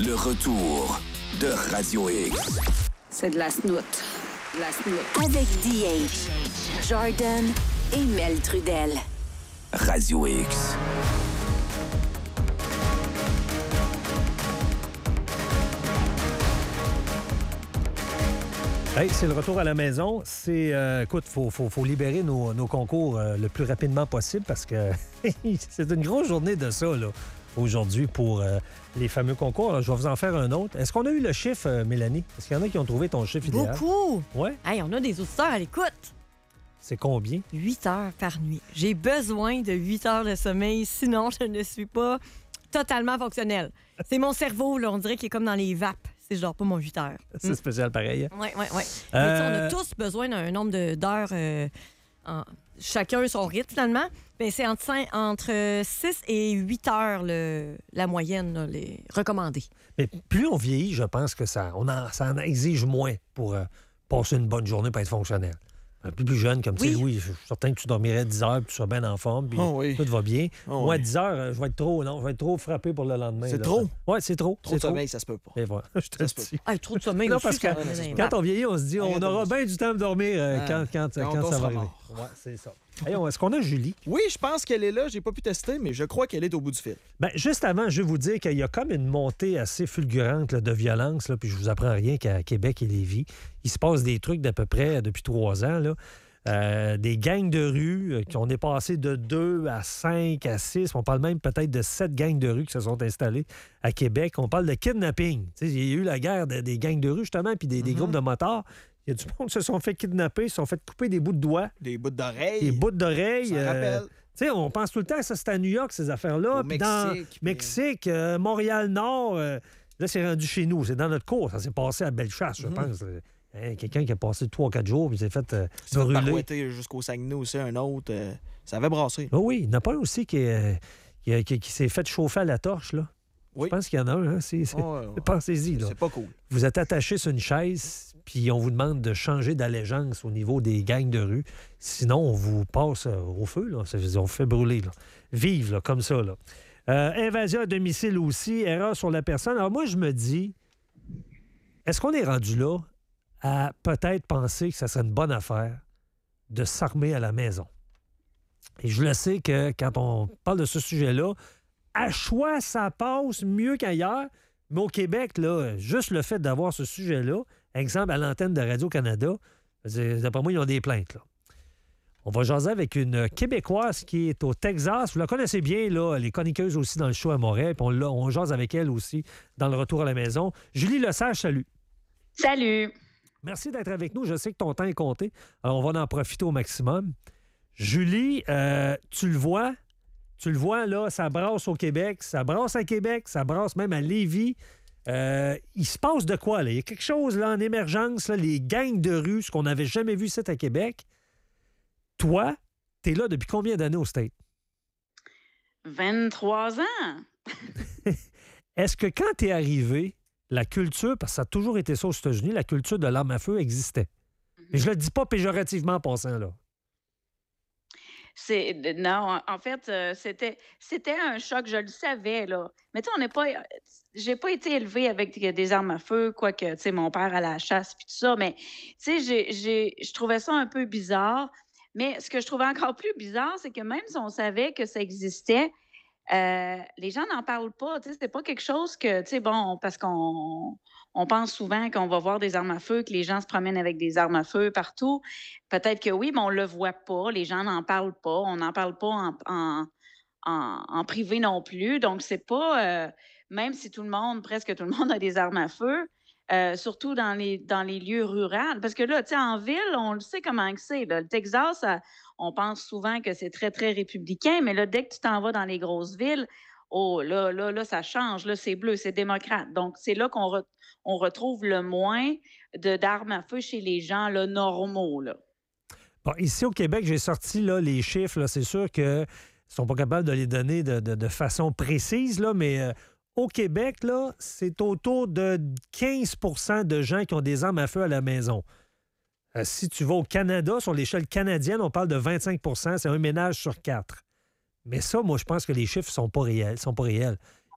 Le retour de Radio X. C'est de la snoot. Avec DH, Jordan et Mel Trudel. Radio X. Hey, c'est le retour à la maison. Écoute, faut libérer nos concours le plus rapidement possible parce que c'est une grosse journée de ça, là, aujourd'hui, pour les fameux concours. Alors, je vais vous en faire un autre. Est-ce qu'on a eu le chiffre, Mélanie? Est-ce qu'il y en a qui ont trouvé ton chiffre idéal? Beaucoup! Ouais. Hey, on a des auditeurs à l'écoute. C'est combien? 8 heures par nuit. J'ai besoin de 8 heures de sommeil, sinon je ne suis pas totalement fonctionnelle. C'est mon cerveau, là, on dirait qu'il est comme dans les vapes. Je dors pas mon 8 heures. C'est spécial pareil. Oui. Mais on a tous besoin d'un nombre d'heures, chacun son rythme finalement. Mais c'est entre 6 et 8 heures la moyenne, là, les recommandés. Mais plus on vieillit, je pense que ça en exige moins pour passer une bonne journée pour être fonctionnel. Un peu plus jeune, comme tu sais, Louis, je suis certain que tu dormirais 10 heures puis tu sois bien en forme, puis tout va bien. Moi, 10 heures, je vais être trop frappé pour le lendemain. C'est là. trop? Oui, c'est trop. Trop de sommeil, ça se peut pas. Et voilà, je te le dis. Trop de sommeil non, aussi, parce que quand on vieillit, on se dit on aura bien du temps de dormir quand ça va arriver. Ouais, c'est ça. Hey, est-ce qu'on a Julie? Oui, je pense qu'elle est là. J'ai pas pu tester, mais je crois qu'elle est au bout du fil. Bien, juste avant, je vais vous dire qu'il y a comme une montée assez fulgurante là, de violence, là, puis je vous apprends rien qu'à Québec et Lévis, il se passe des trucs d'à peu près depuis 3 ans, là. Des gangs de rue qui ont dépassé de 2 à 5 à 6. On parle même peut-être de 7 gangs de rue qui se sont installés à Québec. On parle de kidnapping. Tu sais, il y a eu la guerre des gangs de rue, justement, puis des groupes de motards. Il y a du monde qui se sont fait kidnapper, se sont fait couper des bouts de doigts. Des bouts d'oreilles. Des bouts d'oreilles. Ça rappelle. Tu sais, on pense tout le temps que ça, c'est à New York, ces affaires-là. Au Puis Mexique. Mexique, Montréal-Nord. Là, c'est rendu chez nous. C'est dans notre cour. Ça s'est passé à Bellechasse, je pense. Quelqu'un qui a passé 3-4 jours puis s'est fait brûler. Parouetté jusqu'au Saguenay aussi, un autre. Ça avait brassé. Oh oui, il y en a pas un aussi qui s'est fait chauffer à la torche, là. Oui. Je pense qu'il y en a un. Pensez-y, là. C'est pas cool. Vous êtes attaché sur une chaise, puis on vous demande de changer d'allégeance au niveau des gangs de rue. Sinon, on vous passe au feu, là. On vous fait brûler, là. Vive, là, comme ça, là. Invasion à domicile aussi, erreur sur la personne. Alors moi, je me dis, est-ce qu'on est rendu là à peut-être penser que ça serait une bonne affaire de s'armer à la maison? Et je le sais que quand on parle de ce sujet-là, à choix, ça passe mieux qu'ailleurs. Mais au Québec, là, juste le fait d'avoir ce sujet-là, exemple à l'antenne de Radio-Canada, d'après moi, ils ont des plaintes, là. On va jaser avec une Québécoise qui est au Texas. Vous la connaissez bien, là, elle est chroniqueuse aussi dans le show à Montréal. Puis on jase avec elle aussi dans le retour à la maison. Julie Lesage, salut. Salut. Merci d'être avec nous. Je sais que ton temps est compté. Alors, on va en profiter au maximum. Julie, tu le vois, là, ça brasse au Québec, ça brasse à Québec, ça brasse même à Lévis. Il se passe de quoi, là? Il y a quelque chose là en émergence, là, les gangs de rue, ce qu'on n'avait jamais vu ici à Québec. Toi, t'es là depuis combien d'années au States? 23 ans. Est-ce que quand t'es arrivé, la culture, parce que ça a toujours été ça aux États-Unis, la culture de l'arme à feu existait? Mais je le dis pas péjorativement en passant, là. Non, en fait, c'était un choc, je le savais, là. Mais tu sais, j'ai pas été élevée avec des armes à feu, quoique, tu sais, mon père à la chasse puis tout ça, mais tu sais, je trouvais ça un peu bizarre. Mais ce que je trouvais encore plus bizarre, c'est que même si on savait que ça existait, les gens n'en parlent pas. Tu sais, c'est pas quelque chose que, tu sais, bon, parce qu'on pense souvent qu'on va voir des armes à feu, que les gens se promènent avec des armes à feu partout. Peut-être que oui, mais on le voit pas. Les gens n'en parlent pas. On n'en parle pas en privé non plus. Donc, c'est pas, même si presque tout le monde a des armes à feu, surtout dans les lieux ruraux. Parce que là, tu sais, en ville, on le sait comment que c'est, là. Le Texas, on pense souvent que c'est très, très républicain, mais là, dès que tu t'en vas dans les grosses villes, oh, là, ça change. Là, c'est bleu, c'est démocrate. Donc, c'est là qu'on retrouve le moins d'armes à feu chez les gens là, normaux, là. Bon, ici au Québec, j'ai sorti là, les chiffres. Là, c'est sûr qu'ils ne sont pas capables de les donner de façon précise, là, mais au Québec, là, c'est autour de 15 % de gens qui ont des armes à feu à la maison. Si tu vas au Canada, sur l'échelle canadienne, on parle de 25 %. C'est un ménage sur 4. Mais ça, moi, je pense que les chiffres ne sont pas réels.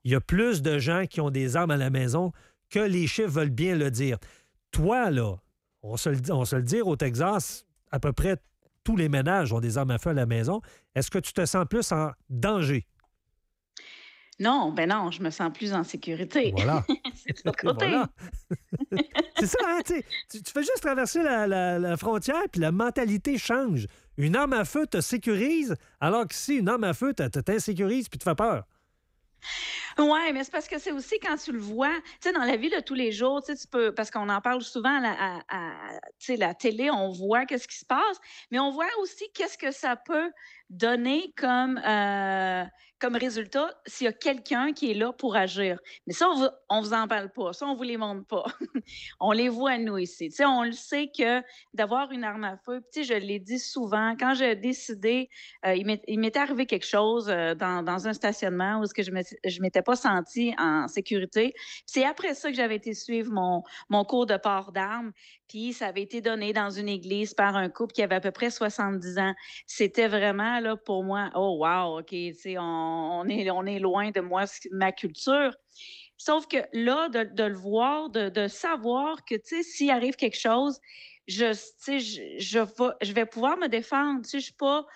Il y a plus de gens qui ont des armes à la maison que les chiffres veulent bien le dire. Toi, là, on se le dit, au Texas, à peu près tous les ménages ont des armes à feu à la maison. Est-ce que tu te sens plus en danger? Non, non, je me sens plus en sécurité. Voilà. C'est de l'autre côté. Voilà. C'est ça, hein, tu fais juste traverser la frontière, puis la mentalité change. Une arme à feu te sécurise, alors que si une arme à feu t'insécurise puis te fait peur. Oui, mais c'est parce que c'est aussi quand tu le vois, tu sais, dans la vie de tous les jours, tu peux, parce qu'on en parle souvent tu sais, la télé, on voit qu'est-ce qui se passe, mais on voit aussi qu'est-ce que ça peut donner comme résultat s'il y a quelqu'un qui est là pour agir. Mais ça, on vous en parle pas. Ça, on vous les montre pas. On les voit, nous, ici. Tu sais, on le sait que d'avoir une arme à feu, tu sais, je l'ai dit souvent, quand j'ai décidé, il m'était arrivé quelque chose dans un stationnement où je m'étais pas sentie en sécurité. C'est après ça que j'avais été suivre mon cours de port d'armes. Puis ça avait été donné dans une église par un couple qui avait à peu près 70 ans. C'était vraiment, là, pour moi, oh wow, OK, tu sais, on est loin de moi, ma culture. Sauf que là, de le voir, de savoir que, tu sais, s'il arrive quelque chose, je vais pouvoir me défendre. Tu sais, je suis pas...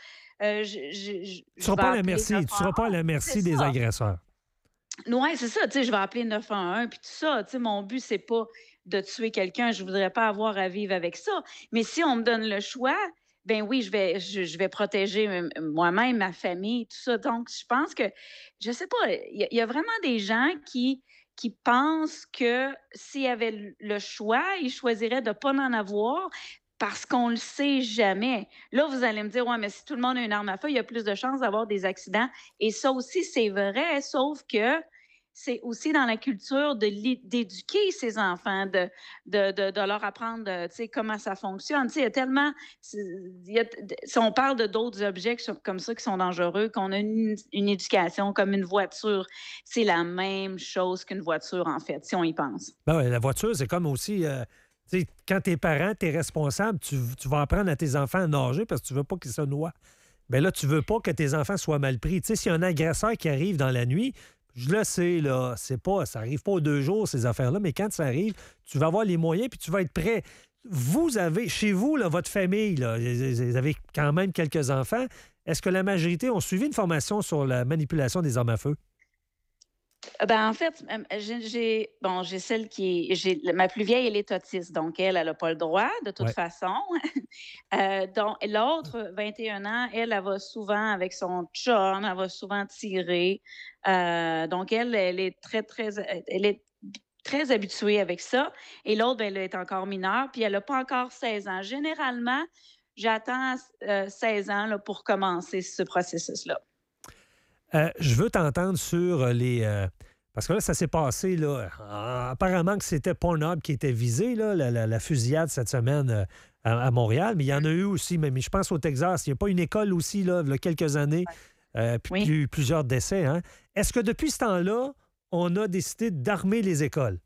Tu ne seras pas à la merci des agresseurs. Oui, c'est ça. Tu sais, je vais appeler 911 puis tout ça. Tu sais, mon but, c'est pas de tuer quelqu'un. Je voudrais pas avoir à vivre avec ça. Mais si on me donne le choix, ben oui, je vais protéger moi-même, ma famille, tout ça. Donc, je pense que, je sais pas, il y a vraiment des gens qui pensent que s'il y avait le choix, ils choisiraient de pas en avoir parce qu'on le sait jamais. Là, vous allez me dire, ouais, mais si tout le monde a une arme à feu, il y a plus de chances d'avoir des accidents. Et ça aussi, c'est vrai, sauf que c'est aussi dans la culture d'éduquer ces enfants, de leur apprendre, tu sais, comment ça fonctionne. Tu sais, il y a tellement... si on parle de d'autres objets comme ça qui sont dangereux, qu'on a une éducation comme une voiture, c'est la même chose qu'une voiture, en fait, si on y pense. Ben ouais, la voiture, c'est comme aussi... tu sais, quand t'es parent, t'es responsable, tu vas apprendre à tes enfants à nager parce que tu veux pas qu'ils se noient. Bien là, tu veux pas que tes enfants soient mal pris. Tu sais, s'il y a un agresseur qui arrive dans la nuit... Je le sais, là, ça n'arrive pas aux 2 jours, ces affaires-là, mais quand ça arrive, tu vas avoir les moyens puis tu vas être prêt. Vous avez, chez vous, là, votre famille, là, vous avez quand même quelques enfants. Est-ce que la majorité ont suivi une formation sur la manipulation des armes à feu? Ben, en fait, j'ai celle ma plus vieille, elle est autiste, donc elle n'a pas le droit, de toute façon. Donc, l'autre, 21 ans, elle va souvent avec son chum, elle va souvent tirer. Donc, elle est elle est très habituée avec ça. Et l'autre, elle est encore mineure, puis elle n'a pas encore 16 ans. Généralement, j'attends 16 ans là, pour commencer ce processus-là. Je veux t'entendre sur les... parce que là, ça s'est passé, là. Apparemment que c'était Pornhub qui était visé, là, la fusillade cette semaine à Montréal, mais il y en a eu aussi, mais je pense au Texas. Il n'y a pas une école aussi, là, il y a quelques années, puis plusieurs décès. Hein? Est-ce que depuis ce temps-là, on a décidé d'armer les écoles?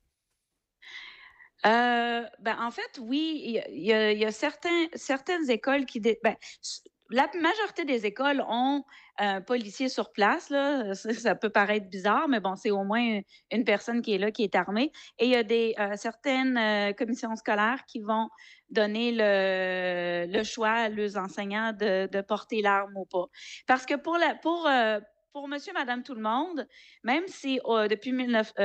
En fait, oui, il y a certaines écoles qui... la majorité des écoles ont un policier sur place. Là. Ça peut paraître bizarre, mais bon, c'est au moins une personne qui est là, qui est armée. Et il y a certaines commissions scolaires qui vont donner le choix à leurs enseignants de porter l'arme ou pas. Parce que pour monsieur, madame, tout le monde, même si depuis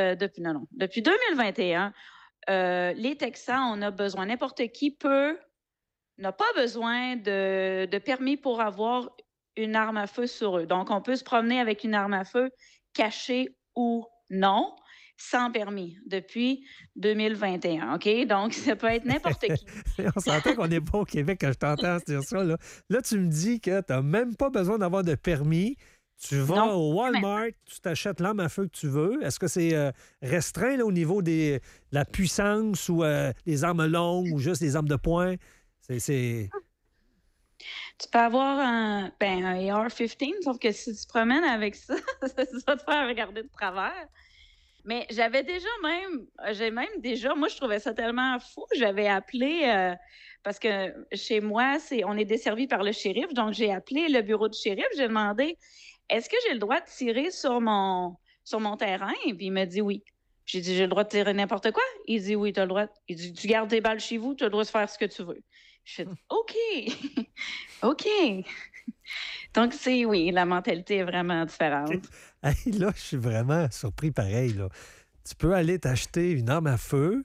2021, les Texans, on a besoin, n'importe qui n'a pas besoin de permis pour avoir une arme à feu sur eux. Donc, on peut se promener avec une arme à feu cachée ou non, sans permis, depuis 2021, OK? Donc, ça peut être n'importe qui. On s'entend qu'on n'est pas au Québec quand je t'entends dire ça. Là, tu me dis que tu n'as même pas besoin d'avoir de permis. Tu vas au Walmart, tu t'achètes l'arme à feu que tu veux. Est-ce que c'est restreint là, au niveau de la puissance ou des armes longues ou juste des armes de poing? Tu peux avoir un AR-15, sauf que si tu te promènes avec ça, ça va te faire regarder de travers. Mais moi, je trouvais ça tellement fou. J'avais appelé, parce que chez moi, on est desservi par le shérif, donc j'ai appelé le bureau du shérif. J'ai demandé, est-ce que j'ai le droit de tirer sur sur mon terrain? Puis il me dit oui. J'ai dit, j'ai le droit de tirer n'importe quoi? Il dit oui, tu as le droit. Il dit, tu gardes tes balles chez vous, tu as le droit de faire ce que tu veux. Je fais, OK. OK. Donc, oui, la mentalité est vraiment différente. Hey, là, je suis vraiment surpris pareil. Là. Tu peux aller t'acheter une arme à feu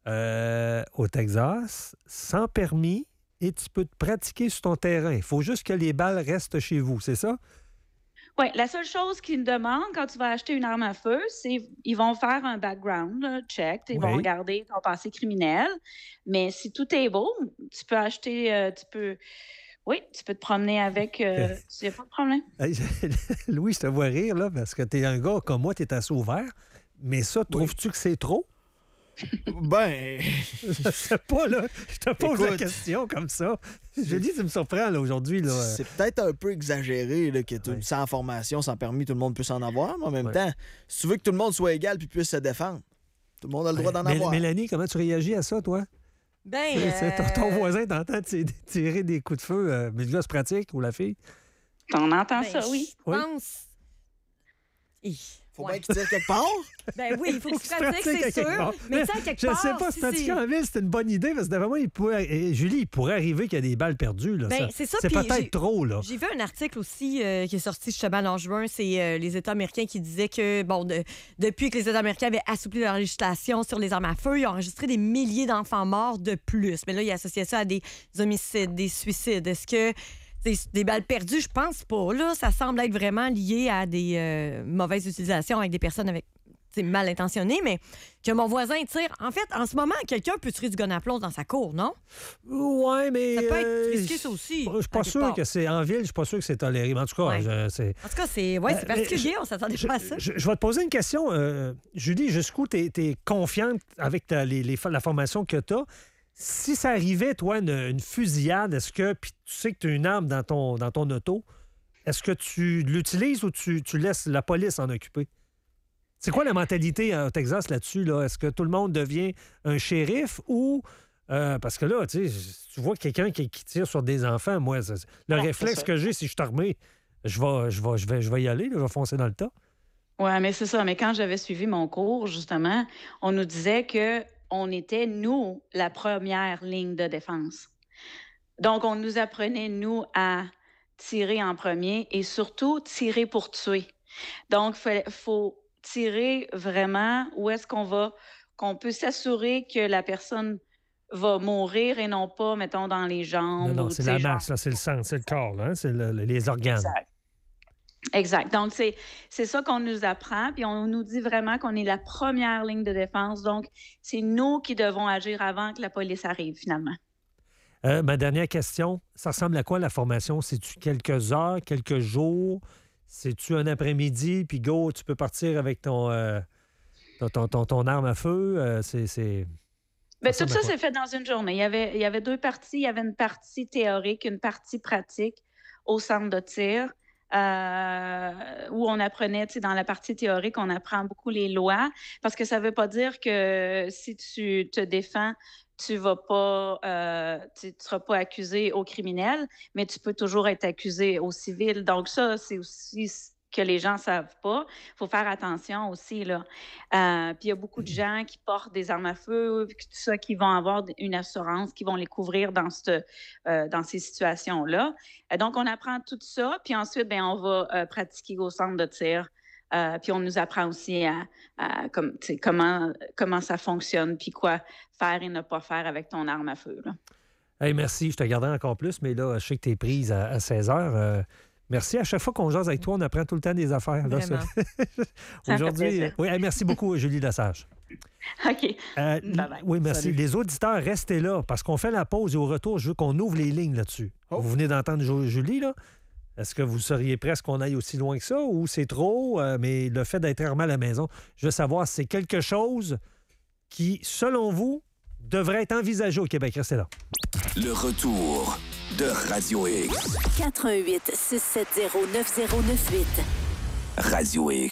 au Texas sans permis et tu peux te pratiquer sur ton terrain. Il faut juste que les balles restent chez vous, c'est ça? Oui, la seule chose qu'ils me demandent quand tu vas acheter une arme à feu, c'est ils vont faire un background check, ils vont regarder ton passé criminel. Mais si tout est beau, tu peux acheter, tu peux te promener avec, il n'y a pas de problème. Louis, je te vois rire, là, parce que tu es un gars comme moi, tu es assez ouvert. Mais ça, trouves-tu que c'est trop? Ben... Je sais pas, là. Je te pose la question comme ça. Je dis, tu me surprends, là, aujourd'hui. Là. C'est peut-être un peu exagéré, là, que sans formation, sans permis, tout le monde peut s'en avoir. Mais en même temps, si tu veux que tout le monde soit égal puis puisse se défendre, tout le monde a le droit d'en avoir. Mélanie, comment tu réagis à ça, toi? Ben... Ton voisin t'entend tirer des coups de feu, mais le gars se pratique, ou la fille? T'en entends ça, oui. Je pense... Faut bien qu'il tire quelque part. Ben oui, il faut que tu pratiques, c'est sûr. Mais tu sais, quelque part... Je sais pas si pratiquer en ville, c'est une bonne idée, parce que d'après moi, Julie, il pourrait arriver qu'il y a des balles perdues. Là. Ben, c'est ça. C'est peut-être trop, là. J'ai vu un article aussi qui est sorti justement en juin. C'est les États américains qui disaient que, depuis que les États américains avaient assoupli leur législation sur les armes à feu, ils ont enregistré des milliers d'enfants morts de plus. Mais là, ils associaient ça à des homicides, des suicides. Est-ce que... Des balles perdues, je pense pas. Là, ça semble être vraiment lié à des mauvaises utilisations avec des personnes mal intentionnées, mais que mon voisin tire. En fait, en ce moment, quelqu'un peut tirer du gun à plomb dans sa cour, non? Oui, mais... Ça peut être risqué, ça aussi. Je suis pas sûr que c'est... En ville, je suis pas sûr que c'est toléré. Mais en tout cas, c'est... En tout cas, c'est particulier. On s'attendait pas à ça. Je vais te poser une question. Julie, jusqu'où tu es confiante avec la formation que tu as? Si ça arrivait, toi, une fusillade, est-ce que, puis tu sais que tu as une arme dans ton auto, est-ce que tu l'utilises ou tu laisses la police s'en occuper? C'est quoi la mentalité au Texas là-dessus? Là? Est-ce que tout le monde devient un shérif ou... parce que là, tu vois quelqu'un qui tire sur des enfants, moi, le réflexe que j'ai, si je suis armé, je vais y aller, là, je vais foncer dans le tas. Oui, mais c'est ça. Mais quand j'avais suivi mon cours, justement, on nous disait que on était, nous, la première ligne de défense. Donc, on nous apprenait, nous, à tirer en premier et surtout tirer pour tuer. Donc, il faut tirer vraiment où est-ce qu'on peut s'assurer que la personne va mourir et non pas, mettons, dans les jambes. Non, c'est la masse, là, c'est le sang, c'est le corps, là, hein, c'est les organes. Exact. Donc, c'est ça qu'on nous apprend, puis on nous dit vraiment qu'on est la première ligne de défense. Donc, c'est nous qui devons agir avant que la police arrive, finalement. Ma dernière question, ça ressemble à quoi la formation? C'est-tu quelques heures, quelques jours? C'est-tu un après-midi, puis go, tu peux partir avec ton arme à feu? Bien, tout ça, c'est fait dans une journée. Il y avait deux parties. Il y avait une partie théorique, une partie pratique au centre de tir. Où on apprenait, dans la partie théorique, on apprend beaucoup les lois, parce que ça ne veut pas dire que si tu te défends, tu seras pas accusé au criminel, mais tu peux toujours être accusé au civil. Donc ça, c'est aussi que les gens ne savent pas. Il faut faire attention aussi, là. Puis il y a beaucoup de gens qui portent des armes à feu, tout ça, qui vont avoir une assurance, qui vont les couvrir dans ces situations-là. Donc, on apprend tout ça, puis ensuite, on va pratiquer au centre de tir. Puis on nous apprend aussi comment ça fonctionne, puis quoi faire et ne pas faire avec ton arme à feu, là. Hey, merci, je te garderai encore plus, mais là, je sais que tu es prise à 16 heures. Merci. À chaque fois qu'on jase avec toi, on apprend tout le temps des affaires. Là, aujourd'hui. Oui, merci beaucoup, Julie Lesage. OK. Bye-bye. Oui, merci. Salut. Les auditeurs, restez là parce qu'on fait la pause et au retour, je veux qu'on ouvre les lignes là-dessus. Oh. Vous venez d'entendre Julie, là. Est-ce que vous seriez prêts qu'on aille aussi loin que ça ou c'est trop? Mais le fait d'être armé à la maison, je veux savoir si c'est quelque chose qui, selon vous, devrait être envisagé au Québec. Restez là. Le retour de Radio X. 88 670 9098. Radio X.